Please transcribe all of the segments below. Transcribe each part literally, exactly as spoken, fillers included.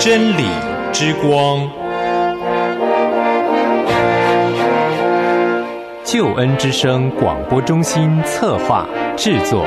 真理之光，救恩之声广播中心策划制作。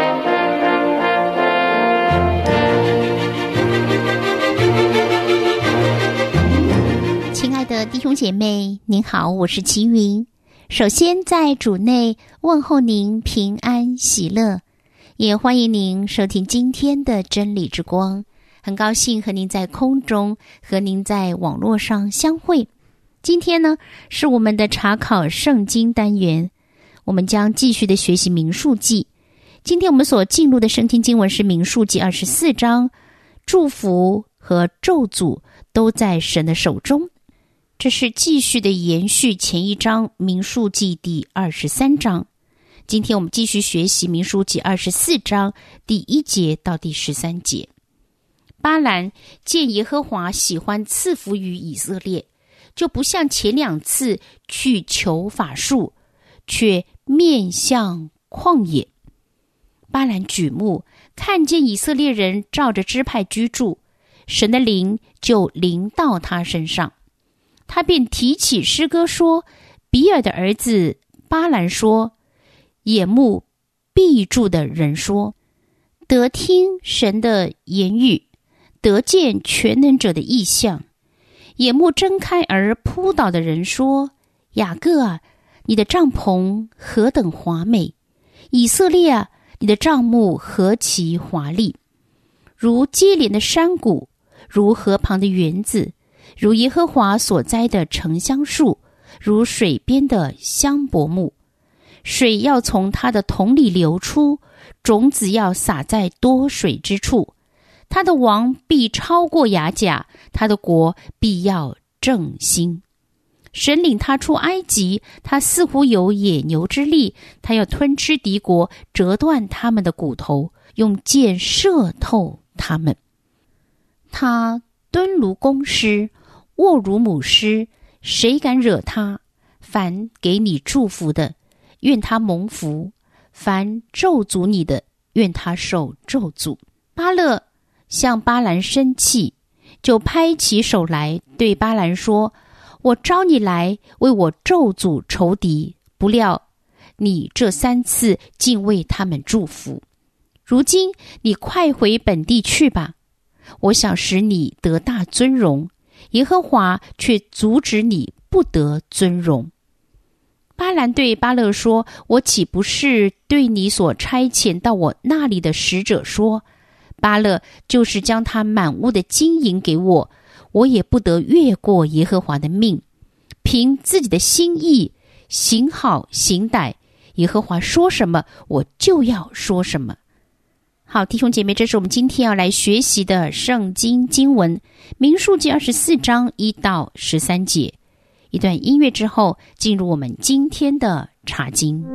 亲爱的弟兄姐妹，您好，我是齐云。首先在主内问候您平安喜乐，也欢迎您收听今天的真理之光。很高兴和您在空中和您在网络上相会。今天呢是我们的查考圣经单元，我们将继续的学习民数记。今天我们所进入的圣经经文是民数记二十四章，祝福和咒诅都在神的手中。这是继续的延续前一章民数记第二十三章。今天我们继续学习民数记二十四章第一节到第十三节。巴兰见耶和华喜欢赐福于以色列，就不像前两次去求法术，却面向旷野。巴兰举目看见以色列人照着支派居住，神的灵就临到他身上，他便提起诗歌说，比尔的儿子巴兰说，眼目闭住的人说，得听神的言语，得见全能者的异象。眼目睁开而扑倒的人说，雅各啊，你的帐篷何等华美，以色列啊，你的帐幕何其华丽，如接连的山谷，如河旁的园子，如耶和华所栽的橙香树，如水边的香柏木。水要从它的桶里流出，种子要撒在多水之处。他的王必超过雅甲，他的国必要振兴。神领他出埃及，他似乎有野牛之力，他要吞吃敌国，折断他们的骨头，用箭射透他们。他蹲如公狮，卧如母狮，谁敢惹他？凡给你祝福的，愿他蒙福；凡咒诅你的，愿他受咒诅。巴勒向巴兰生气，就拍起手来，对巴兰说，我召你来为我咒诅仇敌，不料你这三次竟为他们祝福。如今你快回本地去吧，我想使你得大尊荣，耶和华却阻止你不得尊荣。巴兰对巴勒说，我岂不是对你所差遣到我那里的使者说，巴勒就是将他满屋的金银给我，我也不得越过耶和华的命，凭自己的心意行好行歹，耶和华说什么我就要说什么。好，弟兄姐妹，这是我们今天要来学习的圣经经文，民数记二十四章一到十三节。一段音乐之后，进入我们今天的查经。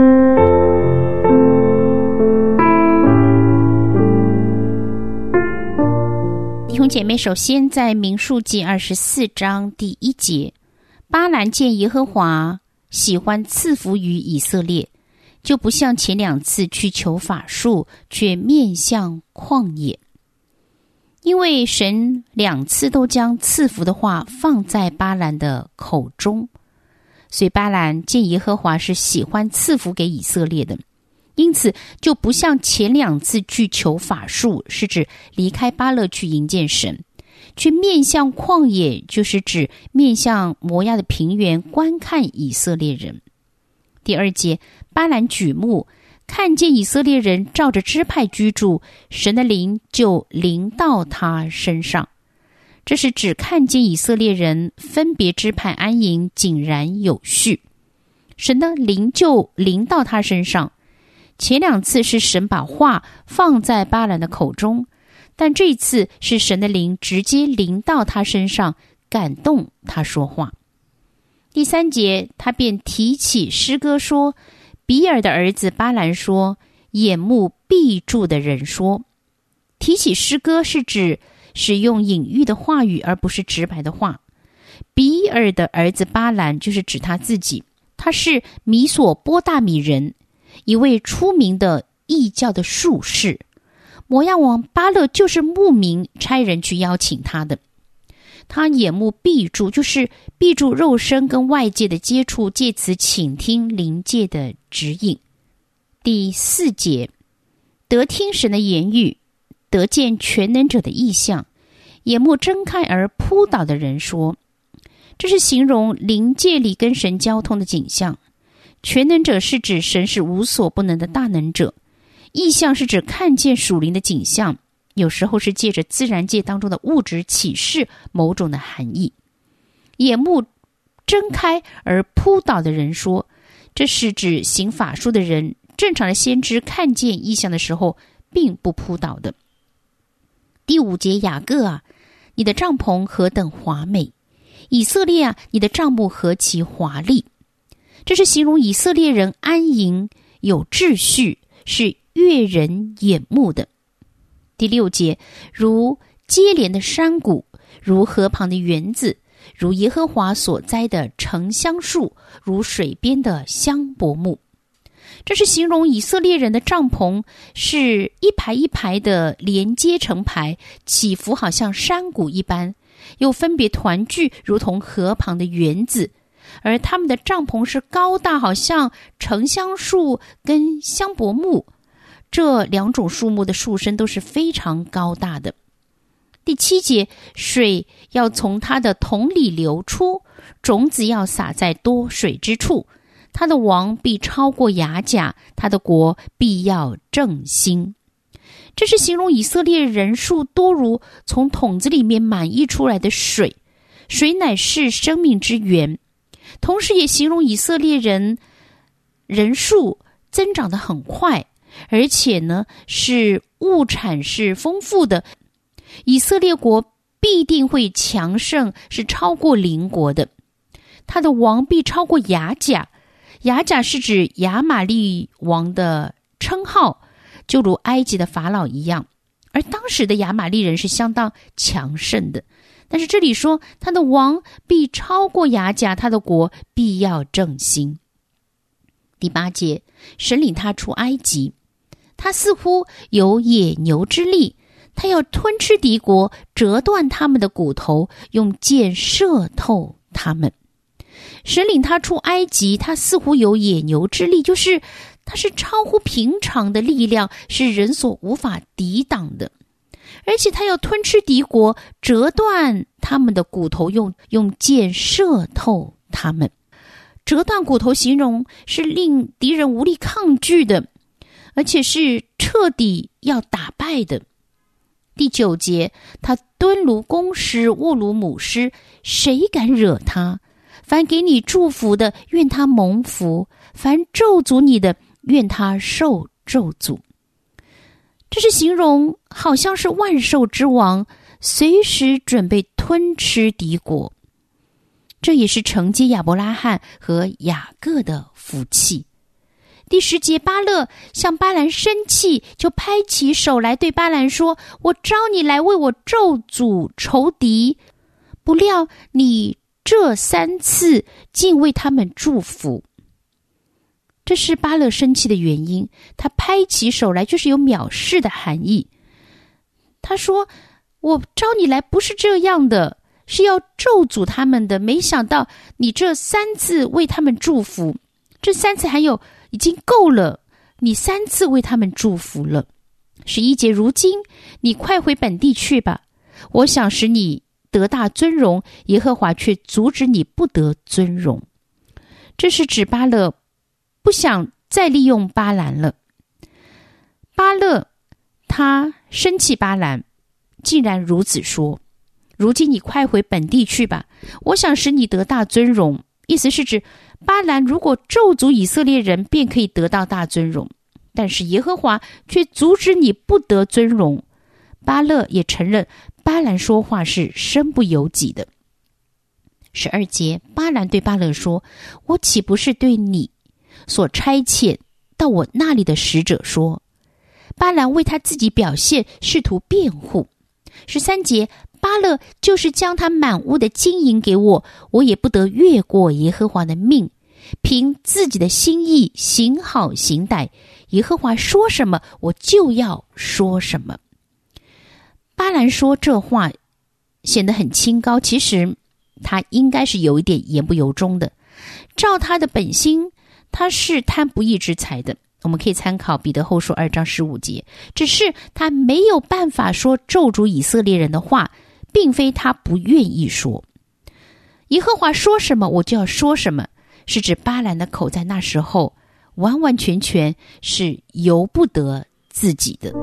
弟兄姐妹，首先在民数记二十四章第一节，巴兰见耶和华喜欢赐福于以色列，就不像前两次去求法术，却面向旷野。因为神两次都将赐福的话放在巴兰的口中，所以巴兰见耶和华是喜欢赐福给以色列的，因此就不像前两次去求法术，是指离开巴勒去迎见神，却面向旷野，就是指面向摩押的平原观看以色列人。第二节，巴兰举目看见以色列人照着支派居住，神的灵就临到他身上。这是指看见以色列人分别支派安营，井然有序，神的灵就临到他身上。前两次是神把话放在巴兰的口中，但这一次是神的灵直接临到他身上，感动他说话。第三节，他便提起诗歌说，比尔的儿子巴兰说，眼目闭住的人说。提起诗歌是指使用隐喻的话语，而不是直白的话。比尔的儿子巴兰就是指他自己，他是米索波大米人，一位出名的异教的术士。 摩押王巴勒就是牧民差人去邀请他的。他眼目闭住，就是闭住肉身跟外界的接触，借此倾听灵界的指引。第四节，得听神的言语，得见全能者的意象，眼目睁开而扑倒的人说，这是形容灵界里跟神交通的景象。全能者是指神是无所不能的大能者，意象是指看见属灵的景象，有时候是借着自然界当中的物质启示某种的含义。眼目睁开而扑倒的人说，这是指行法术的人，正常的先知看见异象的时候并不扑倒的。第五节，雅各啊，你的帐篷何等华美，以色列啊，你的帐幕何其华丽。这是形容以色列人安营有秩序，是悦人眼目的。第六节，如接连的山谷，如河旁的园子，如耶和华所栽的城香树，如水边的香柏木。这是形容以色列人的帐篷是一排一排的连接成排，起伏好像山谷一般，又分别团聚如同河旁的园子，而他们的帐篷是高大，好像城香树跟香柏木，这两种树木的树身都是非常高大的。第七节，水要从它的桶里流出，种子要撒在多水之处，他的王必超过雅甲，他的国必要振兴。这是形容以色列人数多如从桶子里面满溢出来的水，水乃是生命之源。同时也形容以色列人人数增长得很快，而且呢是物产是丰富的，以色列国必定会强盛，是超过邻国的。他的王必超过雅甲，雅甲是指亚玛利王的称号，就如埃及的法老一样，而当时的亚玛利人是相当强盛的。但是这里说他的王必超过雅甲，他的国必要振兴。第八节，神领他出埃及，他似乎有野牛之力，他要吞吃敌国，折断他们的骨头，用箭射透他们。神领他出埃及，他似乎有野牛之力，就是他是超乎平常的力量，是人所无法抵挡的。而且他要吞吃敌国，折断他们的骨头，用用箭射透他们。折断骨头形容是令敌人无力抗拒的，而且是彻底要打败的。第九节，他蹲如公狮，卧如母狮，谁敢惹他？凡给你祝福的，愿他蒙福；凡咒诅你的，愿他受咒诅。这是形容好像是万兽之王，随时准备吞吃敌国。这也是承接亚伯拉罕和雅各的福气。第十节，巴勒向巴兰生气，就拍起手来对巴兰说，我召你来为我咒诅仇敌，不料你这三次竟为他们祝福。这是巴勒生气的原因，他拍起手来就是有藐视的含义。他说，我召你来不是这样的，是要咒诅他们的，没想到你这三次为他们祝福，这三次还有已经够了，你三次为他们祝福了。十一节，如今你快回本地去吧，我想使你得大尊荣，耶和华却阻止你不得尊荣。这是指巴勒不想再利用巴兰了。巴勒他生气巴兰，竟然如此说，如今你快回本地去吧，我想使你得大尊荣。意思是指巴兰如果咒诅以色列人，便可以得到大尊荣，但是耶和华却阻止你不得尊荣。巴勒也承认巴兰说话是身不由己的。十二节，巴兰对巴勒说，我岂不是对你所差遣到我那里的使者说？巴兰为他自己表现试图辩护。十三节，巴勒就是将他满屋的金银给我，我也不得越过耶和华的命， 凭自己的心意行好行歹，耶和华说什么，我就要说什么。巴兰说这话显得很清高，其实他应该是有一点言不由衷的。照他的本心，他是贪不义之财的。我们可以参考彼得后书二章十五节，只是他没有办法说咒诅以色列人的话，并非他不愿意说。耶和华说什么，我就要说什么，是指巴兰的口在那时候完完全全是由不得自己的。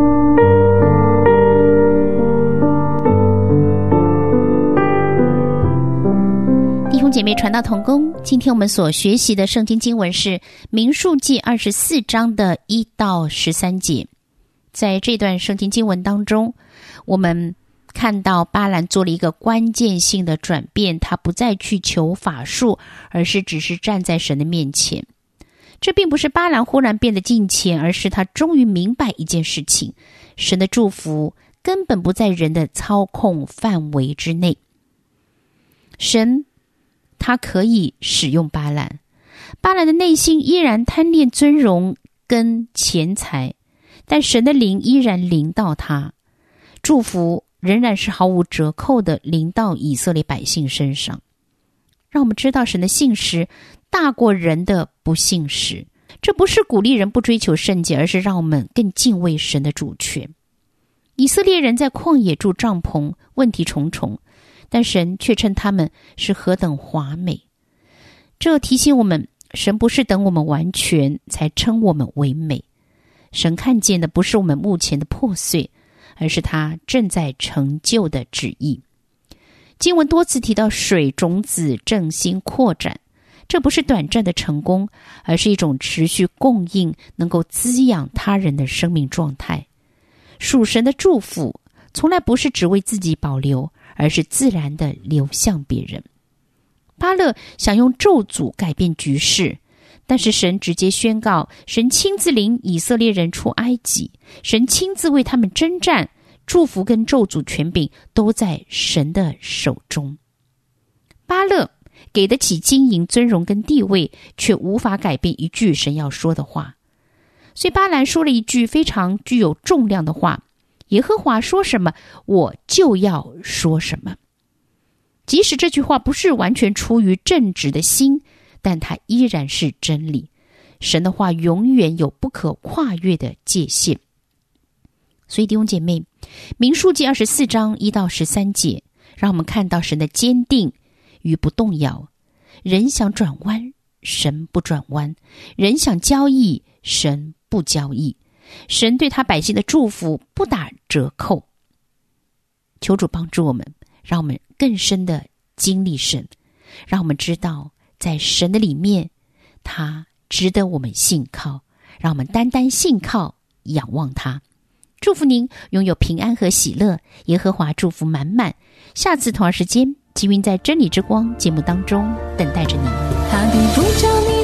弟兄姐妹传道同工，今天我们所学习的圣经经文是民数记二十四章的一到十三节。在这段圣经经文当中，我们看到巴兰做了一个关键性的转变，他不再去求法术，而是只是站在神的面前。这并不是巴兰忽然变得敬虔，而是他终于明白一件事情，神的祝福根本不在人的操控范围之内。神他可以使用巴兰，巴兰的内心依然贪恋尊荣跟钱财，但神的灵依然临到他，祝福仍然是毫无折扣的临到以色列百姓身上。让我们知道神的信实大过人的不信实，这不是鼓励人不追求圣洁，而是让我们更敬畏神的主权。以色列人在旷野住帐篷，问题重重，但神却称他们是何等华美。这提醒我们，神不是等我们完全才称我们为美，神看见的不是我们目前的破碎，而是他正在成就的旨意。经文多次提到水、种子、振兴、扩展，这不是短暂的成功，而是一种持续供应，能够滋养他人的生命状态。属神的祝福从来不是只为自己保留，而是自然的流向别人。巴勒想用咒诅改变局势，但是神直接宣告，神亲自领以色列人出埃及，神亲自为他们征战，祝福跟咒诅权柄都在神的手中。巴勒给得起金银尊荣跟地位，却无法改变一句神要说的话。所以巴兰说了一句非常具有重量的话，耶和华说什么，我就要说什么。即使这句话不是完全出于正直的心，但它依然是真理。神的话永远有不可跨越的界限。所以弟兄姐妹，民数记二十四章一到十三节，让我们看到神的坚定与不动摇。人想转弯，神不转弯；人想交易，神不交易。神对他百姓的祝福不打折扣。求主帮助我们，让我们更深的经历神，让我们知道在神的里面，他值得我们信靠，让我们单单信靠仰望他。祝福您拥有平安和喜乐，耶和华祝福满满。下次同样时间，吉云在真理之光节目当中等待着您。 他的不叫你